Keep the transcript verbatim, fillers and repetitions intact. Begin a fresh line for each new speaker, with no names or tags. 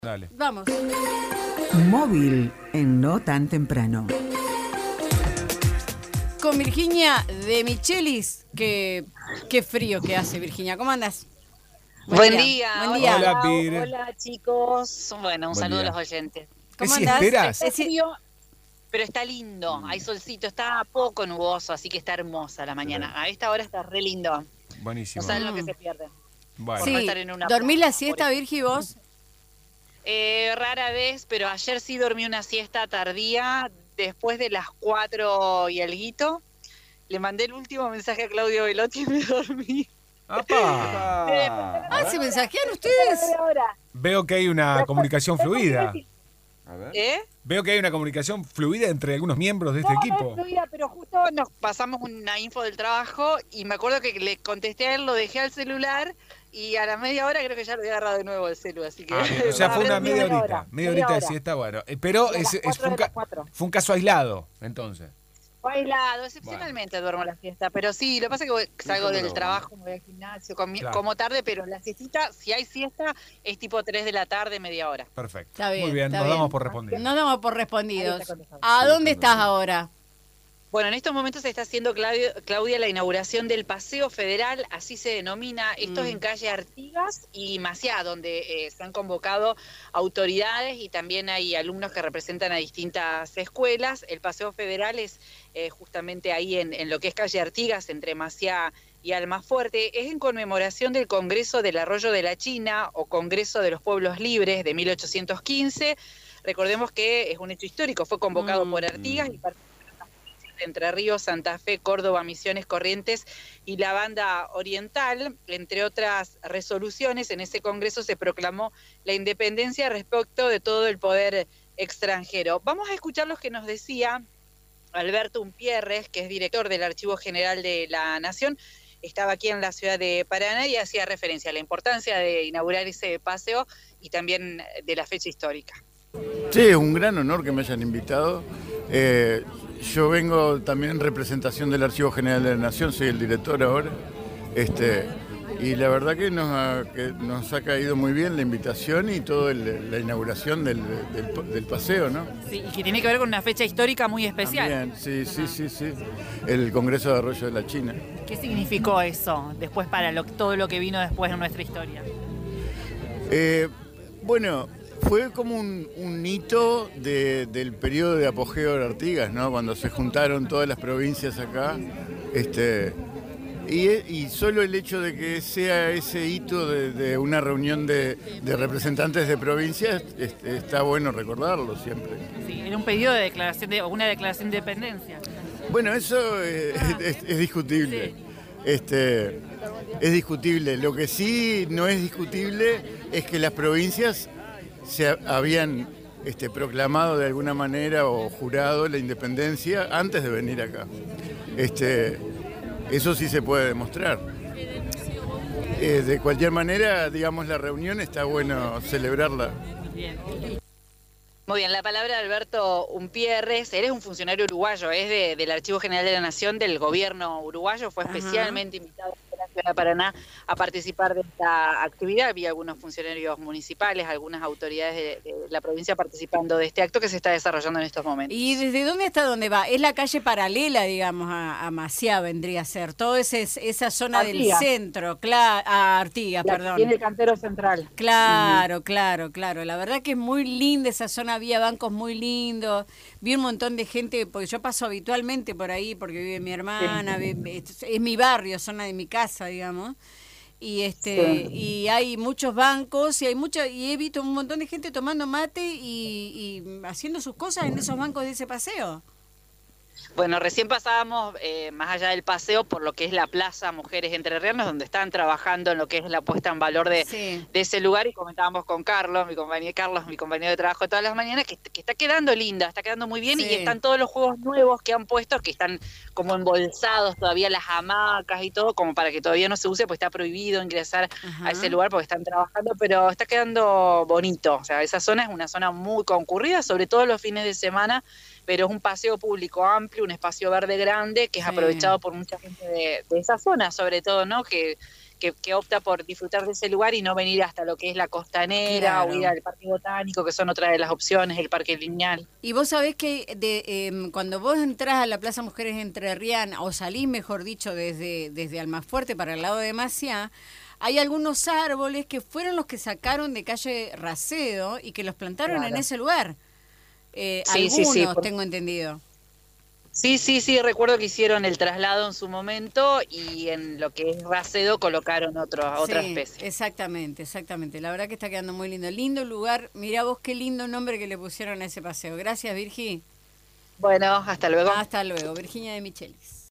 Dale.
Vamos.
Móvil en No Tan Temprano.
Con Virginia de Michelis. Que, qué frío que hace, Virginia. ¿Cómo andas?
Buen, Buen día. día.
Buen día.
Hola, Vir.
Hola, chicos. Bueno, un
Buen
saludo
día.
a los oyentes.
¿Cómo
¿Es
andás?
siesteras?
Está frío, pero está lindo. Hay solcito, está poco nuboso, así que está hermosa la mañana. A esta hora está re lindo.
Buenísimo.
No saben
Mm.
lo que se pierde.
Bueno.
Por no
Sí.
estar en una
¿Dormís
plaza,
la siesta,
por
Virgi, vos?
Eh, rara vez, pero ayer sí dormí una siesta tardía, después de las cuatro y alguito. Le mandé el último mensaje a Claudio Velotti y me dormí.
¡Apa!
Ah, ¿se mensajean ustedes?
Veo que hay una comunicación fluida.
A ver.
¿Eh?
Veo que hay una comunicación fluida entre algunos miembros de este
No, no
equipo.
es fluida, pero justo nos pasamos una info del trabajo y me acuerdo que le contesté a él, lo dejé al celular y a la media hora creo que ya lo había agarrado de nuevo el celu, así que...
Ah, bien. O sea, fue una media horita.
hora,
Media horita de
hora.
siesta, bueno. Eh, Pero
De
es,
las
es-
cuatro
fue, un
de las
ca-
cuatro.
fue un caso aislado, entonces.
Fue aislado, excepcionalmente duermo la siesta, pero sí, lo que pasa es que voy- salgo
Déjamelo,
del
¿no?
trabajo, me voy al gimnasio, comi-
Claro.
como tarde, pero la siestita, si hay siesta, es tipo tres de la tarde, media hora.
Perfecto.
Está bien,
Muy bien,
está
nos
bien.
damos por respondido.
Nos damos por respondidos.
Ahí está contestado.
¿A
Sí,
dónde
contestado.
estás ahora?
Bueno, en estos momentos se está haciendo, Claudio- Claudia, la inauguración del Paseo Federal, así se denomina. Esto
Mm.
es en calle Artigas y Maciá, donde eh, se han convocado autoridades y también hay alumnos que representan a distintas escuelas. El Paseo Federal es eh, justamente ahí en, en lo que es calle Artigas, entre Maciá y Almafuerte. Es en conmemoración del Congreso del Arroyo de la China o Congreso de los Pueblos Libres de mil ochocientos quince. Recordemos que es un hecho histórico, fue convocado
Mm.
por Artigas y de Entre Ríos, Santa Fe, Córdoba, Misiones, Corrientes y la Banda Oriental. Entre otras resoluciones, en ese congreso se proclamó la independencia respecto de todo el poder extranjero. Vamos a escuchar lo que nos decía Alberto Umpierres, que es director del Archivo General de la Nación. Estaba aquí en la ciudad de Paraná y hacía referencia a la importancia de inaugurar ese paseo y también de la fecha histórica.
Sí, es un gran honor que me hayan invitado. Eh, yo vengo también en representación del Archivo General de la Nación, soy el director ahora. Este, y la verdad que nos, ha, que nos ha caído muy bien la invitación y toda la inauguración del, del, del paseo, ¿no?
Sí, y que tiene que ver con una fecha histórica muy especial.
También, sí, sí, sí, sí. El Congreso de Arroyo de la China.
¿Qué significó eso después para lo, todo lo que vino después en nuestra historia?
Eh, bueno, fue como un, un hito de- del periodo de apogeo de Artigas, ¿no? Cuando se juntaron todas las provincias acá. Este, y, y solo el hecho de que sea ese hito de, de una reunión de, de representantes de provincias, este, está bueno recordarlo siempre.
Sí, era un pedido de declaración de, o una declaración de independencia.
Bueno, eso eh, es, es discutible.
Sí.
Este, es discutible. Lo que sí no es discutible es que las provincias se ha- habían este, proclamado de alguna manera o jurado la independencia antes de venir acá. Este, eso sí se puede demostrar. Eh, de cualquier manera, digamos, la reunión está bueno celebrarla.
Bien.
Muy bien, la palabra de Alberto Umpierres. Él es un funcionario uruguayo, es de- del Archivo General de la Nación, del gobierno uruguayo. Fue
Ajá.
especialmente invitado a la ciudad de Paraná a participar de esta actividad. Había algunos funcionarios municipales, algunas autoridades de, de la provincia participando de este acto que se está desarrollando en estos momentos.
¿Y desde dónde hasta dónde va? Es la calle paralela, digamos, a, a Maciá vendría a ser. Todo ese, esa zona del
Artigas.
centro, claro, a Artigas,
La que
perdón.
tiene el cantero central.
Claro, claro, claro. La verdad que es muy linda esa zona, había bancos muy lindos, vi un montón de gente, porque yo paso habitualmente por ahí, porque vive mi hermana, vi- es, es mi barrio, zona de mi casa, digamos. Y este
Sí.
y hay muchos bancos y hay mucho y he visto un montón de gente tomando mate y, y haciendo sus cosas en esos bancos de ese paseo.
Bueno, recién pasábamos, eh, más allá del paseo, por lo que es la Plaza Mujeres Entrerrianas, donde están trabajando en lo que es la puesta en valor de,
Sí.
de ese lugar, y comentábamos con Carlos, mi compañero Carlos, mi compañero de trabajo todas las mañanas, que, que está quedando linda, está quedando muy bien,
Sí.
y están todos los juegos nuevos que han puesto, que están como embolsados todavía, las hamacas y todo, como para que todavía no se use, pues está prohibido ingresar
Ajá.
a ese lugar porque están trabajando, pero está quedando bonito. O sea, esa zona es una zona muy concurrida, sobre todo los fines de semana, pero es un paseo público amplio, un espacio verde grande, que es
Sí.
aprovechado por mucha gente de, de esa zona, sobre todo, ¿no? Que, que, que opta por disfrutar de ese lugar y no venir hasta lo que es la costanera
Claro.
o ir al Parque Botánico, que son otras de las opciones, el Parque Lineal.
Y vos sabés que de, eh, cuando vos entrás a la Plaza Mujeres Entrerriana, o salís, mejor dicho, desde, desde Almafuerte para el lado de Maciá, hay algunos árboles que fueron los que sacaron de calle Racedo y que los plantaron
Claro.
en ese lugar. Eh,
Sí, sí,
algunos,
sí, por-
tengo entendido.
Sí, sí, sí, recuerdo que hicieron el traslado en su momento y en lo que es Racedo colocaron otro, otra
Sí,
especie.
exactamente, exactamente. La verdad que está quedando muy lindo. Lindo lugar. Mirá vos qué lindo nombre que le pusieron a ese paseo. Gracias, Virgi.
Bueno, hasta luego.
Hasta luego. Virginia de Michelis.